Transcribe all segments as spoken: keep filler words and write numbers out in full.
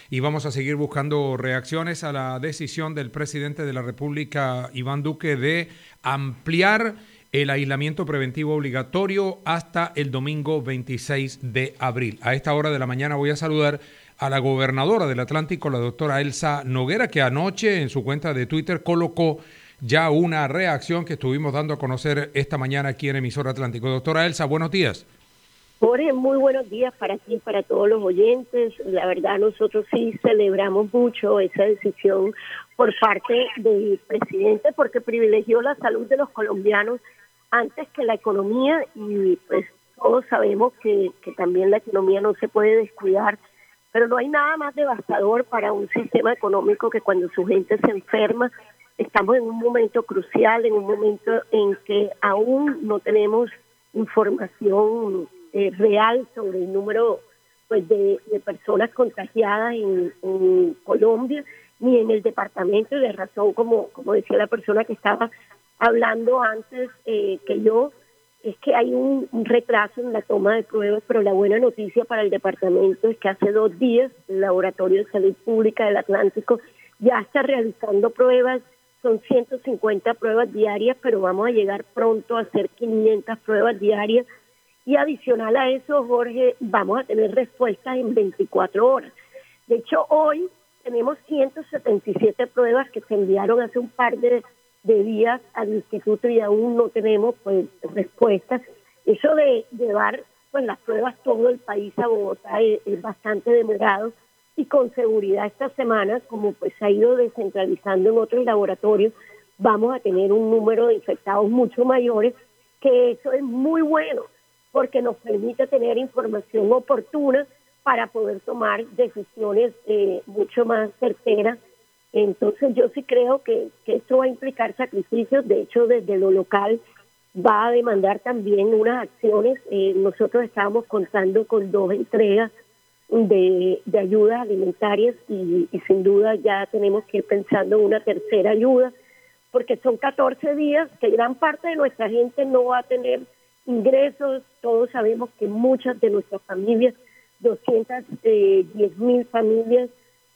y vamos a seguir buscando reacciones a la decisión del presidente de la República, Iván Duque, de ampliar el aislamiento preventivo obligatorio hasta el domingo veintiséis de abril. A esta hora de la mañana voy a saludar a la gobernadora del Atlántico, la doctora Elsa Noguera, que anoche en su cuenta de Twitter colocó ya una reacción que estuvimos dando a conocer esta mañana aquí en Emisora Atlántico. Doctora Elsa, buenos días. Jorge, muy buenos días para ti y para todos los oyentes. La verdad, nosotros sí celebramos mucho esa decisión por parte del presidente porque privilegió la salud de los colombianos antes que la economía y pues todos sabemos que, que también la economía no se puede descuidar, pero no hay nada más devastador para un sistema económico que cuando su gente se enferma. Estamos en un momento crucial, en un momento en que aún no tenemos información eh, real sobre el número pues de, de personas contagiadas en, en Colombia, ni en el departamento, y de razón, como, como decía la persona que estaba hablando antes eh, que yo, es que hay un, un retraso en la toma de pruebas, pero la buena noticia para el departamento es que hace dos días el Laboratorio de Salud Pública del Atlántico ya está realizando pruebas. Son ciento cincuenta pruebas diarias, pero vamos a llegar pronto a hacer quinientas pruebas diarias. Y adicional a eso, Jorge, vamos a tener respuestas en veinticuatro horas. De hecho, hoy tenemos ciento setenta y siete pruebas que se enviaron hace un par de, de días al instituto y aún no tenemos pues respuestas. Eso de llevar pues las pruebas todo el país a Bogotá es, es bastante demorado. Y con seguridad esta semana, como pues ha ido descentralizando en otros laboratorios, vamos a tener un número de infectados mucho mayores, que eso es muy bueno, porque nos permite tener información oportuna para poder tomar decisiones eh, mucho más certeras. Entonces yo sí creo que, que esto va a implicar sacrificios. De hecho, desde lo local va a demandar también unas acciones. Eh, nosotros estábamos contando con dos entregas de, de ayudas alimentarias y, y sin duda ya tenemos que ir pensando en una tercera ayuda, porque son catorce días que gran parte de nuestra gente no va a tener ingresos. Todos sabemos que muchas de nuestras familias, doscientas diez mil familias,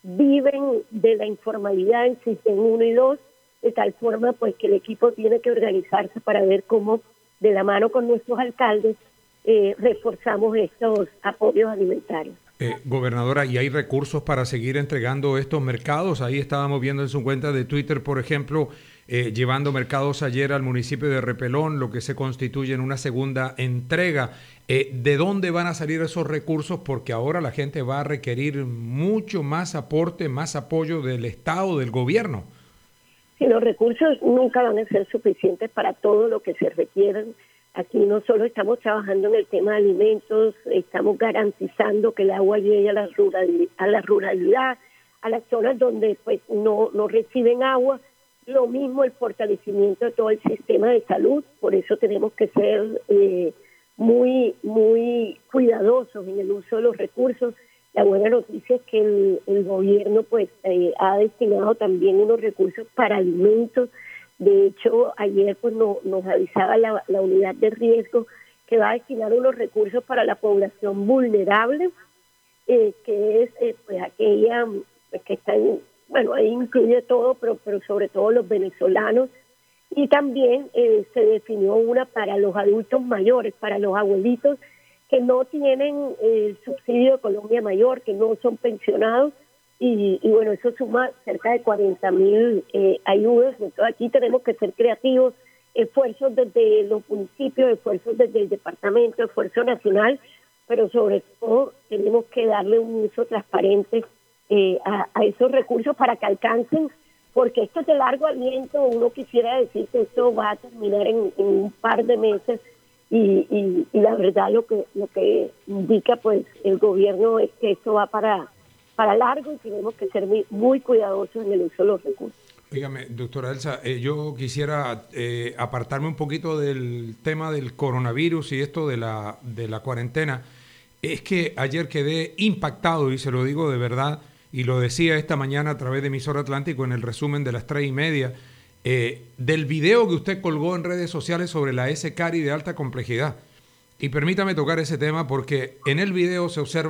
viven de la informalidad en Sistema uno y dos, de tal forma pues que el equipo tiene que organizarse para ver cómo de la mano con nuestros alcaldes eh, reforzamos estos apoyos alimentarios. Eh, gobernadora, ¿y hay recursos para seguir entregando estos mercados? Ahí estábamos viendo en su cuenta de Twitter, por ejemplo, eh, llevando mercados ayer al municipio de Repelón, lo que se constituye en una segunda entrega. Eh, ¿De dónde van a salir esos recursos? Porque ahora la gente va a requerir mucho más aporte, más apoyo del Estado, del gobierno. Sí, los recursos nunca van a ser suficientes para todo lo que se requieran. Aquí no solo estamos trabajando en el tema de alimentos, estamos garantizando que el agua llegue a la ruralidad, a la ruralidad, a las zonas donde pues no, no reciben agua. Lo mismo el fortalecimiento de todo el sistema de salud. Por eso tenemos que ser eh, muy, muy cuidadosos en el uso de los recursos. La buena noticia es que el, el gobierno pues eh, ha destinado también unos recursos para alimentos. De hecho, ayer pues no, nos avisaba la, la unidad de riesgo que va a destinar unos recursos para la población vulnerable, eh, que es eh, pues aquella pues, que está en, bueno, ahí incluye todo, pero, pero sobre todo los venezolanos. Y también eh, se definió una para los adultos mayores, para los abuelitos que no tienen eh, el subsidio de Colombia Mayor, que no son pensionados. Y, y bueno, eso suma cerca de cuarenta mil eh, ayudas. Entonces aquí tenemos que ser creativos, esfuerzos desde los municipios, esfuerzos desde el departamento, esfuerzo nacional, pero sobre todo tenemos que darle un uso transparente eh, a, a esos recursos para que alcancen, porque esto es de largo aliento. Uno quisiera decir que esto va a terminar en, en un par de meses y, y, y la verdad lo que, lo que indica pues el gobierno es que esto va para... para largo y tenemos que ser muy, muy cuidadosos en el uso de los recursos. Dígame, doctora Elsa, eh, yo quisiera eh, apartarme un poquito del tema del coronavirus y esto de la, de la cuarentena. Es que ayer quedé impactado, y se lo digo de verdad, y lo decía esta mañana a través de Emisora Atlántico en el resumen de las tres y media, eh, del video que usted colgó en redes sociales sobre la S-Cari de alta complejidad. Y permítame tocar ese tema porque en el video se observa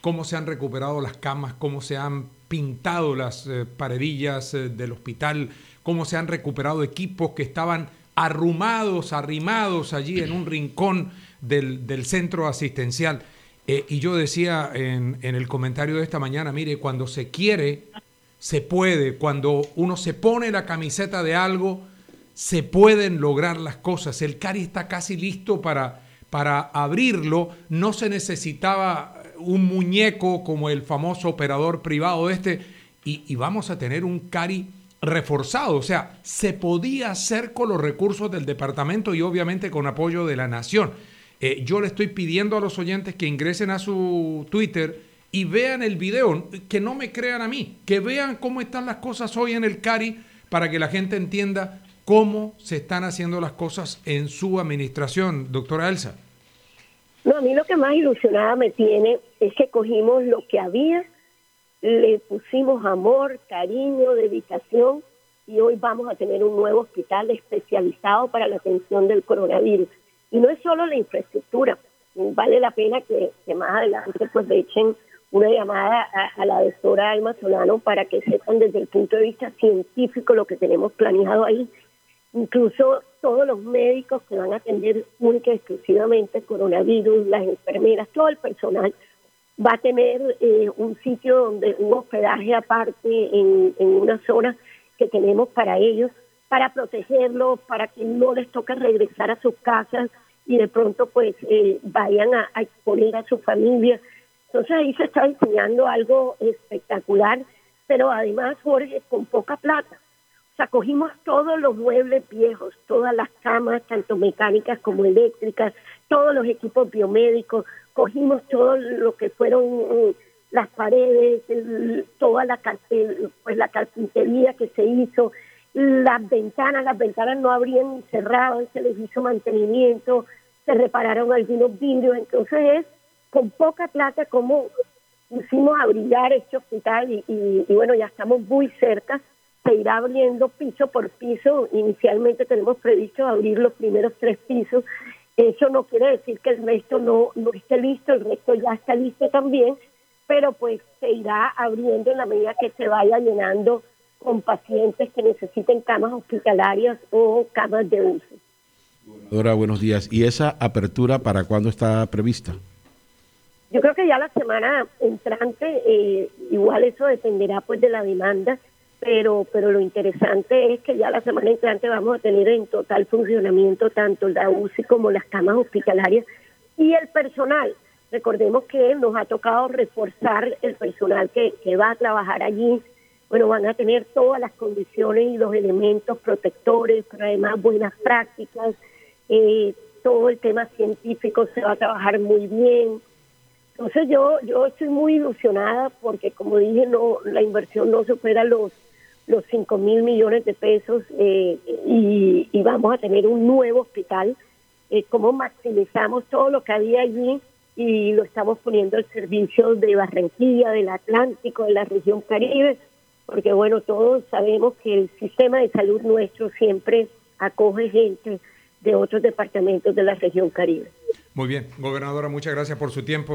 cómo se han recuperado las camas, cómo se han pintado las eh, paredillas eh, del hospital, cómo se han recuperado equipos que estaban arrumados, arrimados allí en un rincón del, del centro asistencial. Eh, y yo decía en, en el comentario de esta mañana, mire, cuando se quiere, se puede. Cuando uno se pone la camiseta de algo, se pueden lograr las cosas. El Cari está casi listo para, para abrirlo. No se necesitaba un muñeco como el famoso operador privado este, y, y vamos a tener un Cari reforzado. O sea, se podía hacer con los recursos del departamento y obviamente con apoyo de la nación. Eh, yo le estoy pidiendo a los oyentes que ingresen a su Twitter y vean el video, que no me crean a mí, que vean cómo están las cosas hoy en el Cari para que la gente entienda cómo se están haciendo las cosas en su administración, doctora Elsa. No, a mí lo que más ilusionada me tiene es que cogimos lo que había, le pusimos amor, cariño, dedicación, y hoy vamos a tener un nuevo hospital especializado para la atención del coronavirus. Y no es solo la infraestructura, vale la pena que, que más adelante pues le echen una llamada a, a la doctora Alma Solano para que sepan desde el punto de vista científico lo que tenemos planeado ahí. Incluso todos los médicos que van a atender única y exclusivamente coronavirus, las enfermeras, todo el personal va a tener eh, un sitio donde un hospedaje aparte en, en una zona que tenemos para ellos, para protegerlos, para que no les toque regresar a sus casas y de pronto pues eh, vayan a, a exponer a su familia. Entonces ahí se está diseñando algo espectacular, pero además, Jorge, con poca plata. O sea, cogimos todos los muebles viejos, todas las camas, tanto mecánicas como eléctricas, todos los equipos biomédicos, cogimos todo lo que fueron eh, las paredes, el, toda la, el, pues, la carpintería que se hizo, las ventanas, las ventanas no habrían cerrado, se les hizo mantenimiento, se repararon algunos vidrios, entonces es con poca plata como pusimos a brillar este hospital y, y, y bueno, ya estamos muy cerca. Se irá abriendo piso por piso. Inicialmente tenemos previsto abrir los primeros tres pisos. Eso no quiere decir que el resto no, no esté listo, el resto ya está listo también, pero pues se irá abriendo en la medida que se vaya llenando con pacientes que necesiten camas hospitalarias o camas de U C I. Doctora, buenos días. ¿Y esa apertura para cuándo está prevista? Yo creo que ya la semana entrante, eh, igual eso dependerá pues de la demanda, pero pero lo interesante es que ya la semana entrante vamos a tener en total funcionamiento tanto la U C I como las camas hospitalarias y el personal. Recordemos que nos ha tocado reforzar el personal que, que va a trabajar allí. Bueno, van a tener todas las condiciones y los elementos protectores, pero además buenas prácticas, eh, todo el tema científico se va a trabajar muy bien. Entonces yo yo estoy muy ilusionada porque, como dije, no la inversión no supera los los cinco mil millones de pesos eh, y, y vamos a tener un nuevo hospital. Eh, cómo maximizamos todo lo que había allí y lo estamos poniendo al servicio de Barranquilla, del Atlántico, de la región Caribe, porque bueno, todos sabemos que el sistema de salud nuestro siempre acoge gente de otros departamentos de la región Caribe. Muy bien, gobernadora, muchas gracias por su tiempo.